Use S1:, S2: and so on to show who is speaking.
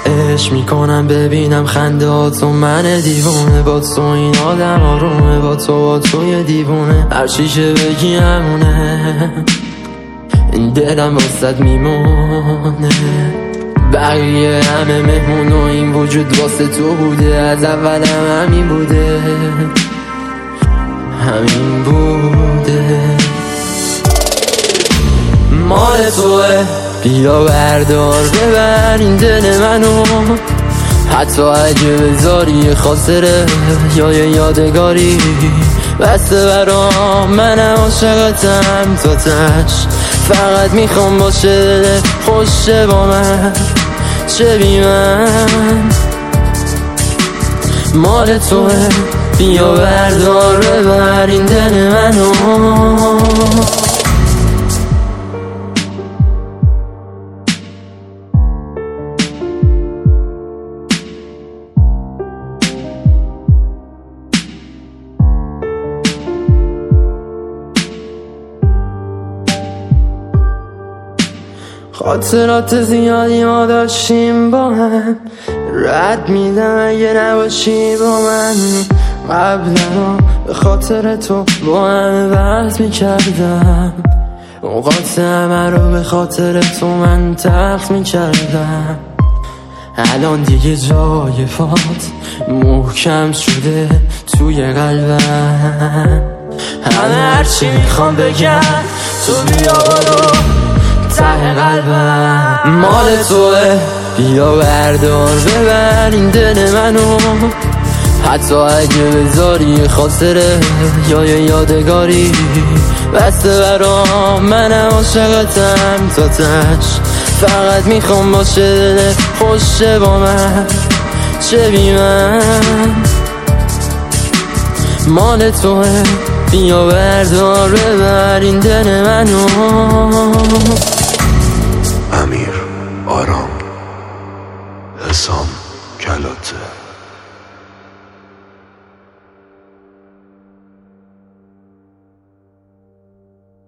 S1: عشق میکنم ببینم خندهاتو، من دیوونه با تو، این آدم آرومه با تو یه دیوونه، هر چیشه بگی همونه، این دلم واسد میمونه. بقیه همه مهمون و این وجود واسه تو بوده، از اولم همین بوده، همین بوده. مال توه، بیا بردار ببر این دل منو، حتی اگه بذاری خاطره یا یه یادگاری، بسته برام منم عاشقتم تا تش، فقط میخوام باشه دل خوشه با من، چه بی من. مال توه، بیا بردار ببر این دل منو. خاطرات زیادی ما داشتیم با هم، رد میدم اگه نباشی با من. قبلا به خاطر تو با همه بحث میکردم، اوقات همه رو به خاطر تو من تلخ میکردم. الان دیگه جای فات محکم شده توی قلبم، همه هرچی میخوام بگم تو بیا برو ته قلبم. مال توه، بیا بردار ببر این دل منو، حتی اگه بذاری خاطره یا یه یادگاری، بسته برام منم عاشقتم تا تش، فقط میخوام باشه دل خوشه با من، چه بی من. مال توه، بیا بردار ببر این دل منو.